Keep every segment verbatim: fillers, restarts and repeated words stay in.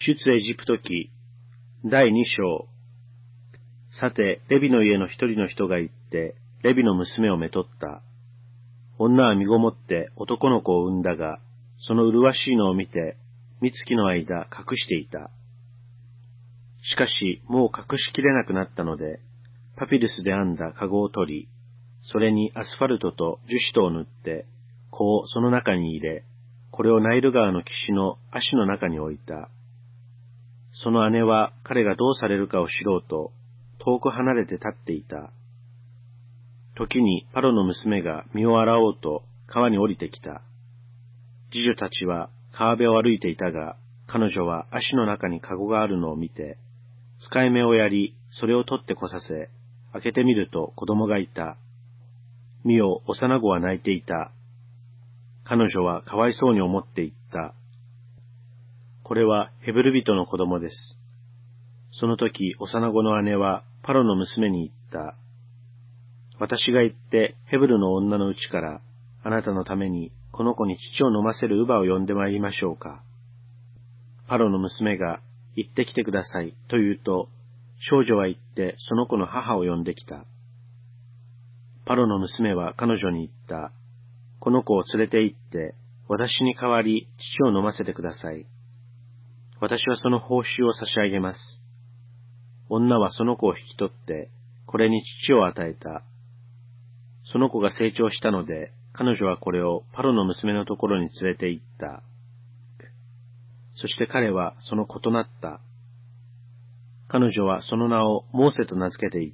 出エジプト記だいに章。さて、レビの家の一人の人が行って、レビの娘をめとった。女は身ごもって男の子を産んだが、その麗しいのを見て、三月の間隠していた。しかし、もう隠しきれなくなったので、パピルスで編んだ籠を取り、それにアスファルトと樹脂とを塗って、子をその中に入れ、これをナイル川の岸の足の中に置いた。その姉は彼がどうされるかを知ろうと、遠く離れて立っていた。時にパロの娘が身を洗おうと川に降りてきた。次女たちは川辺を歩いていたが、彼女は足の中に籠があるのを見て、使い目をやり、それを取ってこさせ、開けてみると子供がいた。見よ、幼子は泣いていた。彼女はかわいそうに思って言った。これはヘブル人の子供です。その時、幼子の姉はパロの娘に言った。私が行ってヘブルの女のうちからあなたのためにこの子に乳を飲ませる乳母を呼んでまいりましょうか。パロの娘が行ってきてくださいと言うと、少女は行ってその子の母を呼んできた。パロの娘は彼女に言った。この子を連れて行って私に代わり乳を飲ませてください。私はその報酬を差し上げます。女はその子を引き取って、これに乳を与えた。その子が成長したので、彼女はこれをパロの娘のところに連れて行った。そして彼はその子となった。彼女はその名をモーセと名付けて言った。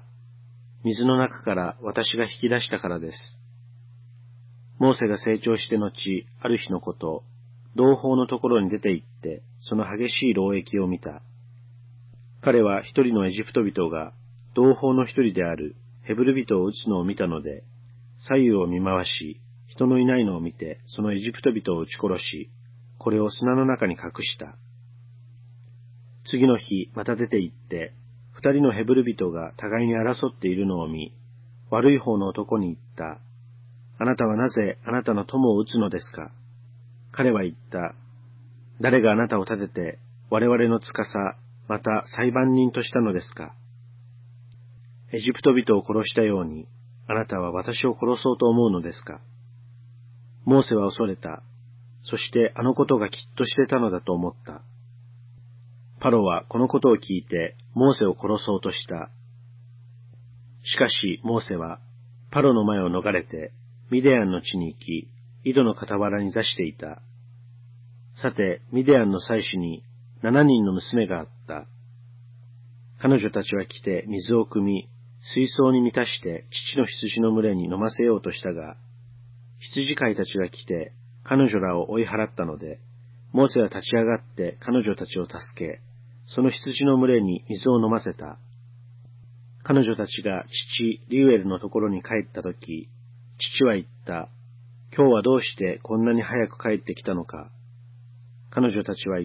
水の中から私が引き出したからです。モーセが成長して後、ある日のこと、同胞のところに出て行って、その激しい労役を見た。彼は一人のエジプト人が、同胞の一人であるヘブル人を撃つのを見たので、左右を見回し、人のいないのを見て、そのエジプト人を撃ち殺し、これを砂の中に隠した。次の日、また出て行って、二人のヘブル人が互いに争っているのを見、悪い方の男に言った。あなたはなぜあなたの友を撃つのですか。彼は言った。誰があなたを立てて、我々の司、また裁判人としたのですか。エジプト人を殺したように、あなたは私を殺そうと思うのですか。モーセは恐れた。そしてあのことがきっとしてたのだと思った。パロはこのことを聞いて、モーセを殺そうとした。しかし、モーセは、パロの前を逃れて、ミディアンの地に行き、井戸の傍らに座していた。さて、ミディアンの妻子に七人の娘があった。彼女たちは来て水を汲み、水槽に満たして父の羊の群れに飲ませようとしたが、羊飼いたちが来て彼女らを追い払ったので、モーセは立ち上がって彼女たちを助け、その羊の群れに水を飲ませた。彼女たちが父リュエルのところに帰ったとき、父は言った。今日はどうしてこんなに早く帰ってきたのか。彼女たちは言った。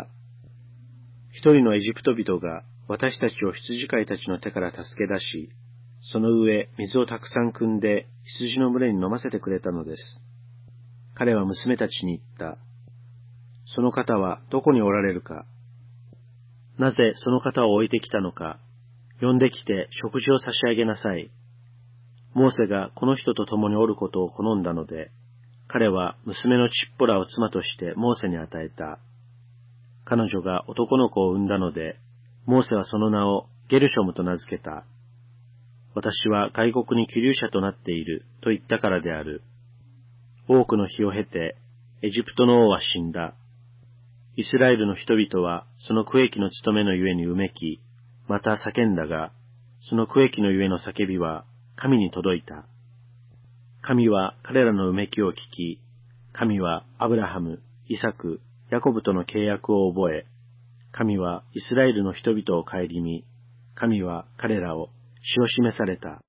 一人のエジプト人が私たちを羊飼いたちの手から助け出し、その上水をたくさん汲んで羊の群れに飲ませてくれたのです。彼は娘たちに言った。その方はどこにおられるか。なぜその方を置いてきたのか。呼んできて食事を差し上げなさい。モーセがこの人と共におることを好んだので、彼は娘のちっぽらを妻としてモーセに与えた。彼女が男の子を産んだので、モーセはその名をゲルショムと名付けた。私は外国に寄留者となっていると言ったからである。多くの日を経て、エジプトの王は死んだ。イスラエルの人々はその区域の務めのゆえにうめき、また叫んだが、その区域のゆえの叫びは神に届いた。神は彼らのうめきを聞き、神はアブラハム、イサク、ヤコブとの契約を覚え、神はイスラエルの人々を顧み、神は彼らを知を示された。